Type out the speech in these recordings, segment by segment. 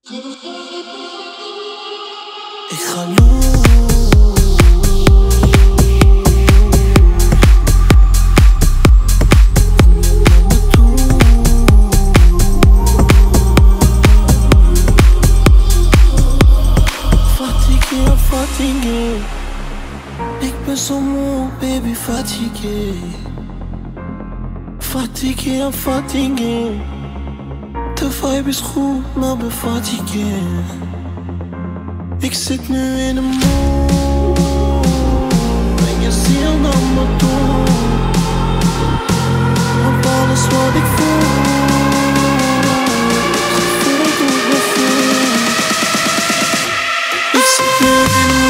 Ik ga los. Fatigué, ik ben zo moe, baby, fatigué. Fatigué, I'm fatigué. De vibe is goed, maar ben fatigué. Ik zit nu in een mood. Breng je ziel naar me toe. Want alles wat ik voel, het gevoel doet me veel. Ik zit nu in een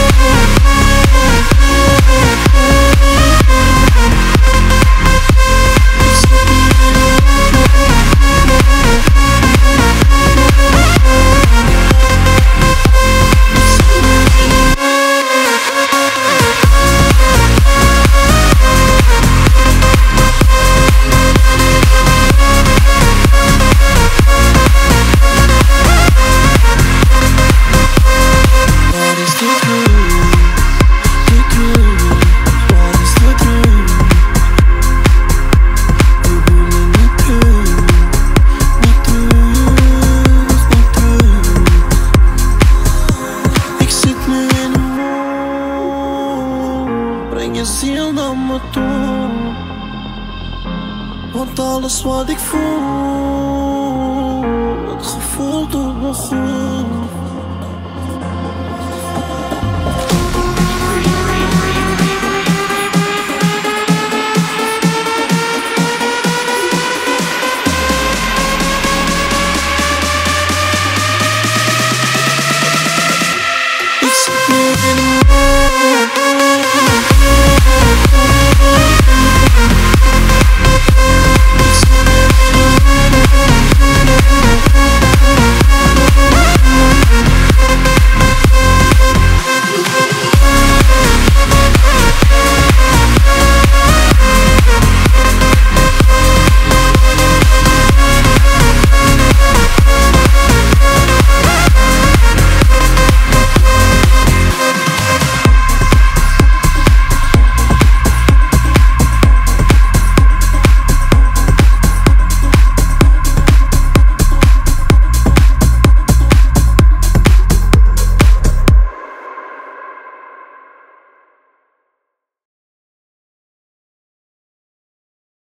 ziel naar me toe. Want alles wat ik voel, het gevoel doet me goed.